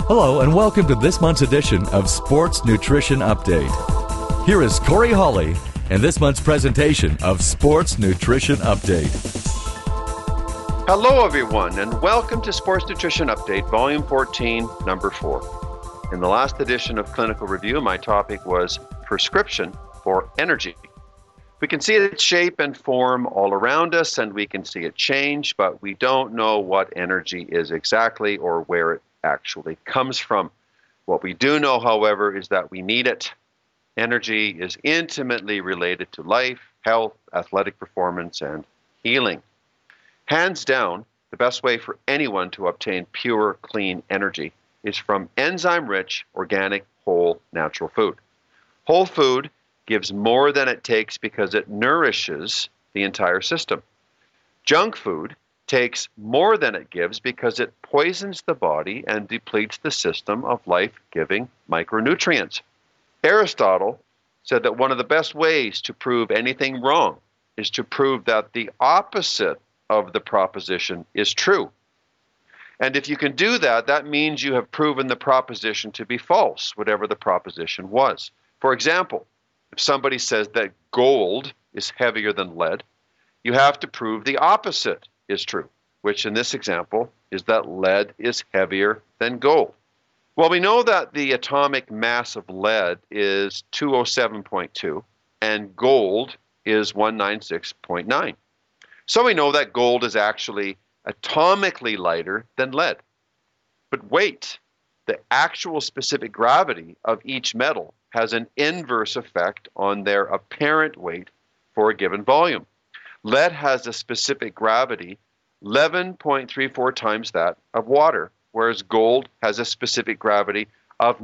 Hello and welcome to this month's edition of Sports Nutrition Update. Here is Corey Hawley and this month's presentation of Sports Nutrition Update. Hello everyone and welcome to Sports Nutrition Update, Volume 14, Number 4. In the last edition of Clinical Review, my topic was prescription for energy. We can see its shape and form all around us and we can see it change, but we don't know what energy is exactly or where it actually comes from. What we do know, however, is that we need it. Energy is intimately related to life, health, athletic performance, and healing. Hands down, the best way for anyone to obtain pure, clean energy is from enzyme-rich, organic, whole, natural food. Whole food gives more than it takes because it nourishes the entire system. Junk food takes more than it gives because it poisons the body and depletes the system of life-giving micronutrients. Aristotle said that one of the best ways to prove anything wrong is to prove that the opposite of the proposition is true. And if you can do that, that means you have proven the proposition to be false, whatever the proposition was. For example, if somebody says that gold is heavier than lead, you have to prove the opposite is true, which in this example is that lead is heavier than gold. Well, we know that the atomic mass of lead is 207.2 and gold is 196.9. So we know that gold is actually atomically lighter than lead. But wait, the actual specific gravity of each metal has an inverse effect on their apparent weight for a given volume. Lead has a specific gravity 11.34 times that of water, whereas gold has a specific gravity of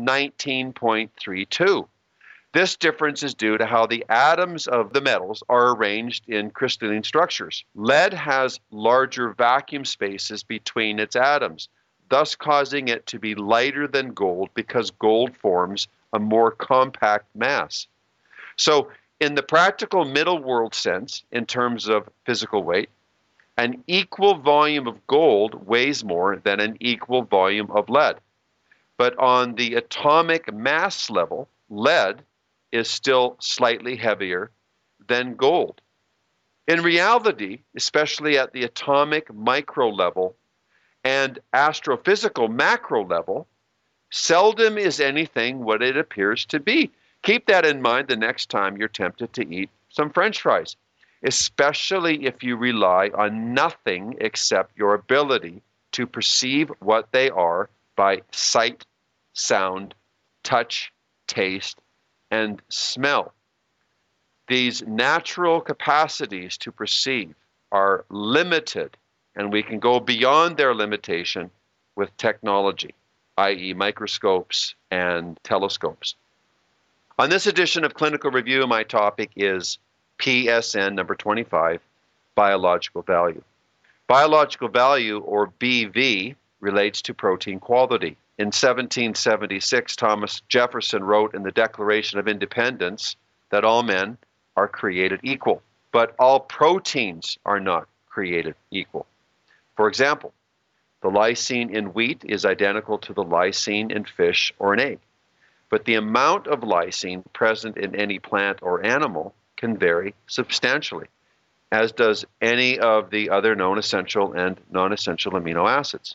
19.32. This difference is due to how the atoms of the metals are arranged in crystalline structures. Lead has larger vacuum spaces between its atoms, thus causing it to be lighter than gold because gold forms a more compact mass. So in the practical middle world sense, in terms of physical weight, an equal volume of gold weighs more than an equal volume of lead. But on the atomic mass level, lead is still slightly heavier than gold. In reality, especially at the atomic micro level and astrophysical macro level, seldom is anything what it appears to be. Keep that in mind the next time you're tempted to eat some French fries, especially if you rely on nothing except your ability to perceive what they are by sight, sound, touch, taste, and smell. These natural capacities to perceive are limited, and we can go beyond their limitation with technology, i.e. microscopes and telescopes. On this edition of Clinical Review, my topic is PSN number 25, biological value. Biological value, or BV, relates to protein quality. In 1776, Thomas Jefferson wrote in the Declaration of Independence that all men are created equal, but all proteins are not created equal. For example, the lysine in wheat is identical to the lysine in fish or an egg, but the amount of lysine present in any plant or animal can vary substantially, as does any of the other known essential and non-essential amino acids.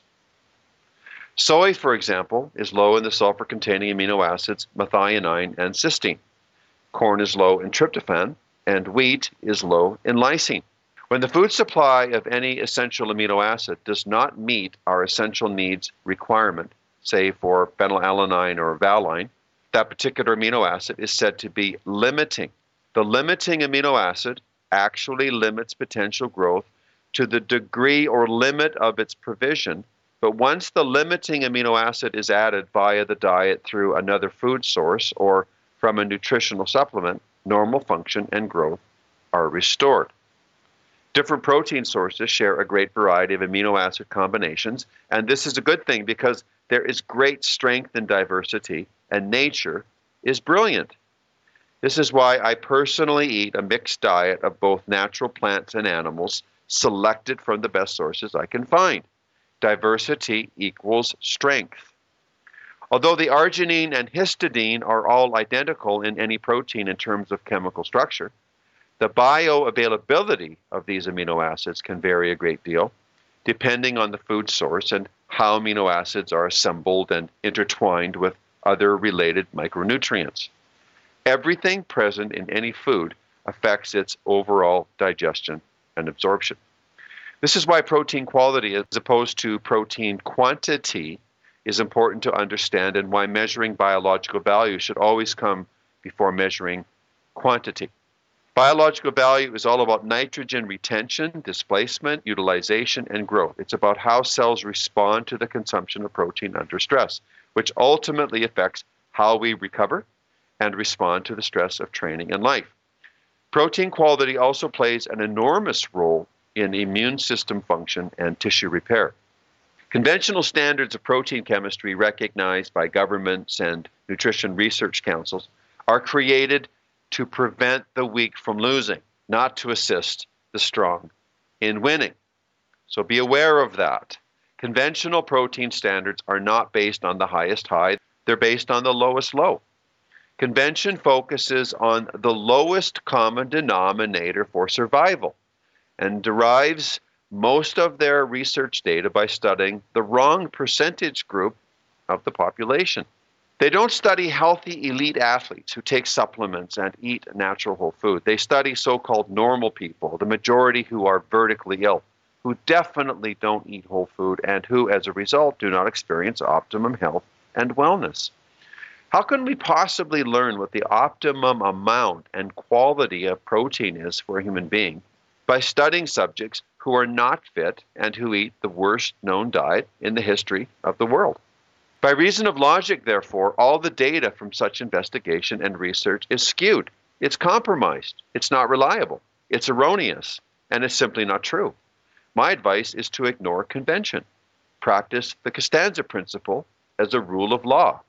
Soy, for example, is low in the sulfur-containing amino acids methionine and cysteine. Corn is low in tryptophan, and wheat is low in lysine. When the food supply of any essential amino acid does not meet our essential needs requirement, say for phenylalanine or valine, that particular amino acid is said to be limiting. The limiting amino acid actually limits potential growth to the degree or limit of its provision, but once the limiting amino acid is added via the diet through another food source or from a nutritional supplement, normal function and growth are restored. Different protein sources share a great variety of amino acid combinations, and this is a good thing because there is great strength in diversity, and nature is brilliant. This is why I personally eat a mixed diet of both natural plants and animals, selected from the best sources I can find. Diversity equals strength. Although the arginine and histidine are all identical in any protein in terms of chemical structure, the bioavailability of these amino acids can vary a great deal, depending on the food source and how amino acids are assembled and intertwined with other related micronutrients. Everything present in any food affects its overall digestion and absorption. This is why protein quality, as opposed to protein quantity, is important to understand, and why measuring biological value should always come before measuring quantity. Biological value is all about nitrogen retention, displacement, utilization, and growth. It's about how cells respond to the consumption of protein under stress, which ultimately affects how we recover and respond to the stress of training and life. Protein quality also plays an enormous role in immune system function and tissue repair. Conventional standards of protein chemistry recognized by governments and nutrition research councils are created to prevent the weak from losing, not to assist the strong in winning. So be aware of that. Conventional protein standards are not based on the highest high, they're based on the lowest low. Convention focuses on the lowest common denominator for survival and derives most of their research data by studying the wrong percentage group of the population. They don't study healthy elite athletes who take supplements and eat natural whole food. They study so-called normal people, the majority who are vertically ill, who definitely don't eat whole food and who, as a result, do not experience optimum health and wellness. How can we possibly learn what the optimum amount and quality of protein is for a human being by studying subjects who are not fit and who eat the worst known diet in the history of the world? By reason of logic, therefore, all the data from such investigation and research is skewed. It's compromised. It's not reliable. It's erroneous. And it's simply not true. My advice is to ignore convention. Practice the Costanza principle as a rule of law.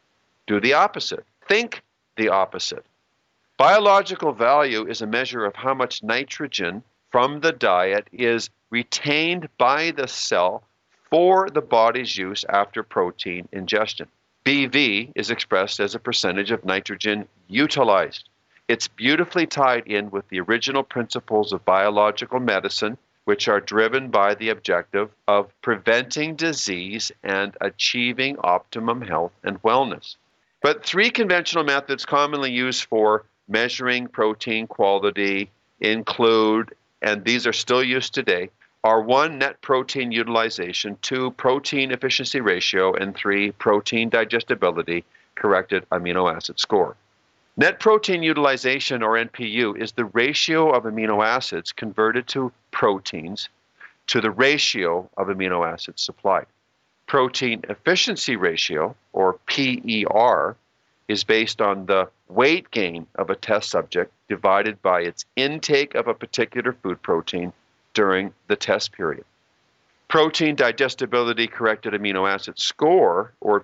Do the opposite. Think the opposite. Biological value is a measure of how much nitrogen from the diet is retained by the cell for the body's use after protein ingestion. BV is expressed as a percentage of nitrogen utilized. It's beautifully tied in with the original principles of biological medicine, which are driven by the objective of preventing disease and achieving optimum health and wellness. But three conventional methods commonly used for measuring protein quality include, and these are still used today, are 1, net protein utilization, 2, protein efficiency ratio, and 3, protein digestibility corrected amino acid score. Net protein utilization, or NPU, is the ratio of amino acids converted to proteins to the ratio of amino acids supplied. Protein efficiency ratio, or PER, is based on the weight gain of a test subject divided by its intake of a particular food protein during the test period. Protein digestibility corrected amino acid score, or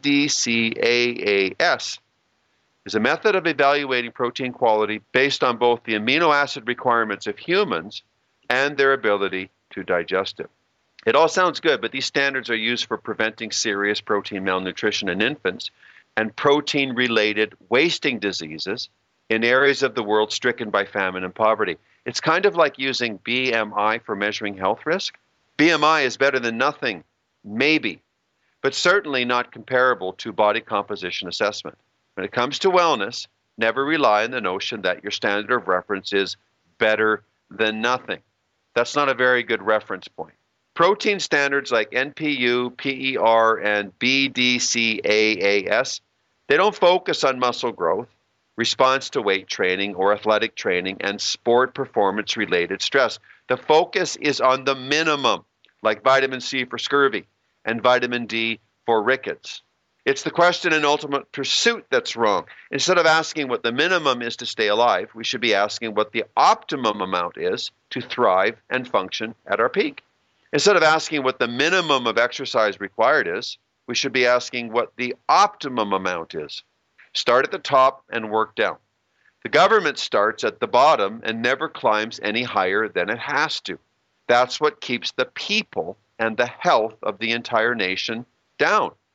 PDCAAS, is a method of evaluating protein quality based on both the amino acid requirements of humans and their ability to digest it. It all sounds good, but these standards are used for preventing serious protein malnutrition in infants and protein-related wasting diseases in areas of the world stricken by famine and poverty. It's kind of like using BMI for measuring health risk. BMI is better than nothing, maybe, but certainly not comparable to body composition assessment. When it comes to wellness, never rely on the notion that your standard of reference is better than nothing. That's not a very good reference point. Protein standards like NPU, PER, and BDCAAS, they don't focus on muscle growth, response to weight training or athletic training, and sport performance-related stress. The focus is on the minimum, like vitamin C for scurvy and vitamin D for rickets. It's the question and ultimate pursuit that's wrong. Instead of asking what the minimum is to stay alive, we should be asking what the optimum amount is to thrive and function at our peak. Instead of asking what the minimum of exercise required is, we should be asking what the optimum amount is. Start at the top and work down. The government starts at the bottom and never climbs any higher than it has to. That's what keeps the people and the health of the entire nation down.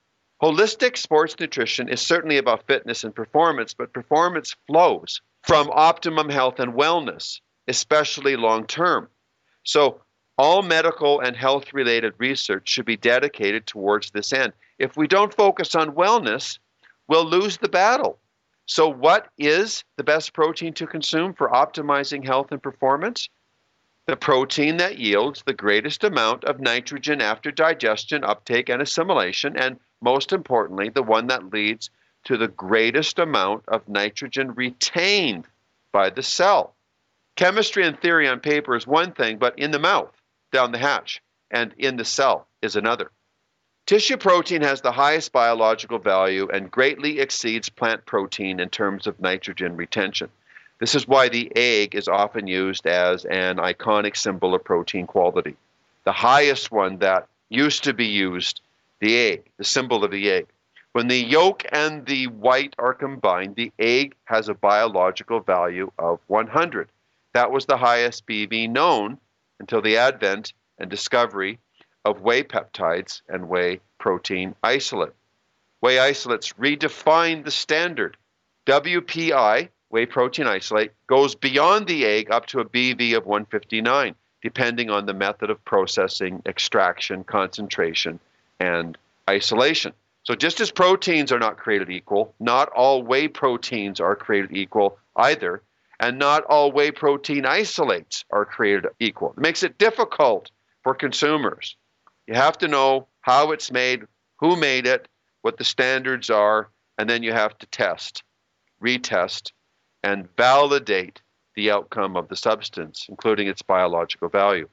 Holistic sports nutrition is certainly about fitness and performance, but performance flows from optimum health and wellness, especially long term. So all medical and health-related research should be dedicated towards this end. If we don't focus on wellness, we'll lose the battle. So what is the best protein to consume for optimizing health and performance? The protein that yields the greatest amount of nitrogen after digestion, uptake, and assimilation, and most importantly, the one that leads to the greatest amount of nitrogen retained by the cell. Chemistry and theory on paper is one thing, but in the mouth, down the hatch, and in the cell is another. Tissue protein has the highest biological value and greatly exceeds plant protein in terms of nitrogen retention. This is why the egg is often used as an iconic symbol of protein quality. The highest one that used to be used, the egg, the symbol of the egg. When the yolk and the white are combined, the egg has a biological value of 100. That was the highest BV known until the advent and discovery of whey peptides and whey protein isolate. Whey isolates redefine the standard. WPI, whey protein isolate, goes beyond the egg up to a BV of 159, depending on the method of processing, extraction, concentration, and isolation. So just as proteins are not created equal, not all whey proteins are created equal either, and not all whey protein isolates are created equal. It makes it difficult for consumers. You have to know how it's made, who made it, what the standards are, and then you have to test, retest, and validate the outcome of the substance, including its biological value.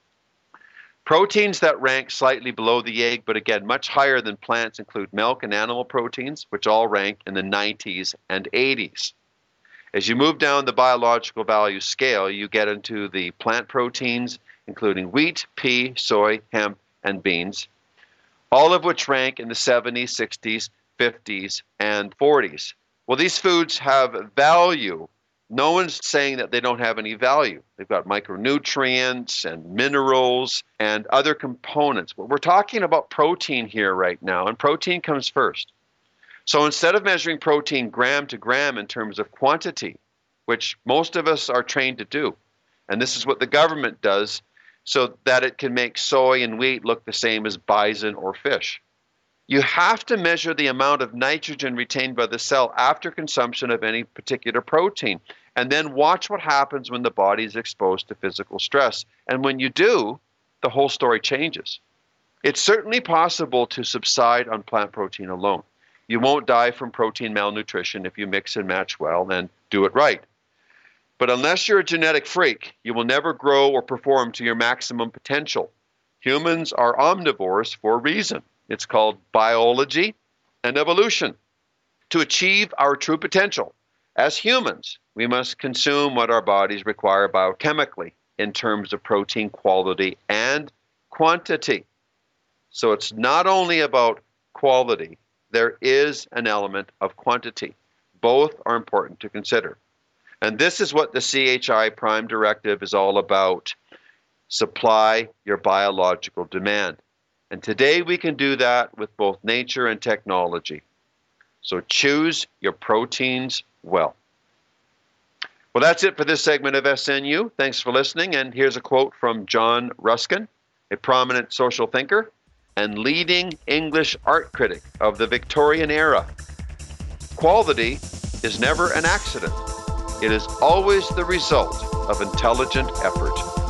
Proteins that rank slightly below the egg, but again, much higher than plants, include milk and animal proteins, which all rank in the 90s and 80s. As you move down the biological value scale, you get into the plant proteins, including wheat, pea, soy, hemp, and beans, all of which rank in the 70s, 60s, 50s, and 40s. Well, these foods have value. No one's saying that they don't have any value. They've got micronutrients and minerals and other components. But we're talking about protein here right now, and protein comes first. So instead of measuring protein gram to gram in terms of quantity, which most of us are trained to do, and this is what the government does so that it can make soy and wheat look the same as bison or fish, you have to measure the amount of nitrogen retained by the cell after consumption of any particular protein, and then watch what happens when the body is exposed to physical stress. And when you do, the whole story changes. It's certainly possible to subside on plant protein alone. You won't die from protein malnutrition if you mix and match well and do it right. But unless you're a genetic freak, you will never grow or perform to your maximum potential. Humans are omnivores for a reason. It's called biology and evolution. To achieve our true potential, as humans, we must consume what our bodies require biochemically in terms of protein quality and quantity. So it's not only about quality, there is an element of quantity. Both are important to consider. And this is what the CHI Prime Directive is all about. Supply your biological demand. And today we can do that with both nature and technology. So choose your proteins well. Well, that's it for this segment of SNU. Thanks for listening. And here's a quote from John Ruskin, a prominent social thinker and leading English art critic of the Victorian era. Quality is never an accident. It is always the result of intelligent effort.